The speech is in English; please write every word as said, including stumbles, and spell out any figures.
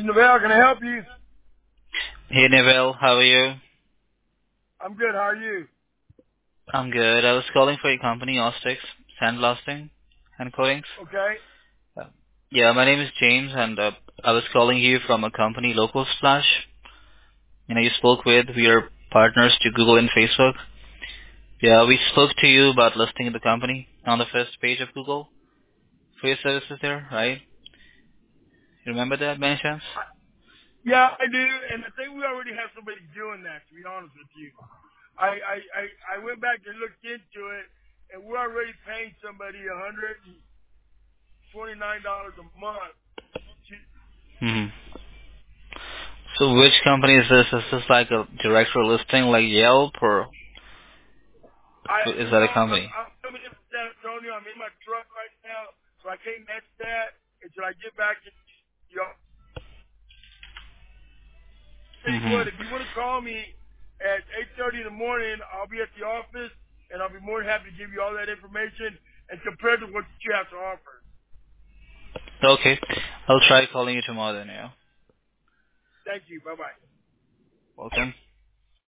is Neville. Can I help you? Hey Neville, how are you? I'm good. How are you? I'm good. I was calling for your company, Ostix, Sandblasting and Coatings. Okay. Uh, Yeah, my name is James, and uh, I was calling you from a company, Local Splash. You know, you spoke with, we are partners to Google and Facebook. Yeah, we spoke to you about listing the company on the first page of Google for your services there, right? You remember that, by any chance? I, yeah, I do, and I think we already have somebody doing that. To be honest with you, I I I, I went back and looked into it, and we're already paying somebody a hundred and twenty nine dollars a month. To, hmm So which company is this? Is this like a directory listing like Yelp, or I is you that know a I'm company? I'm coming in from San Antonio. I'm in my truck right now, so I can't match that until I get back. To, you know, tell you hmm what, if you want to call me at eight thirty in the morning, I'll be at the office, and I'll be more than happy to give you all that information and compare to what you have to offer. Okay. I'll try calling you tomorrow then, yeah. Thank you. Bye bye. Welcome.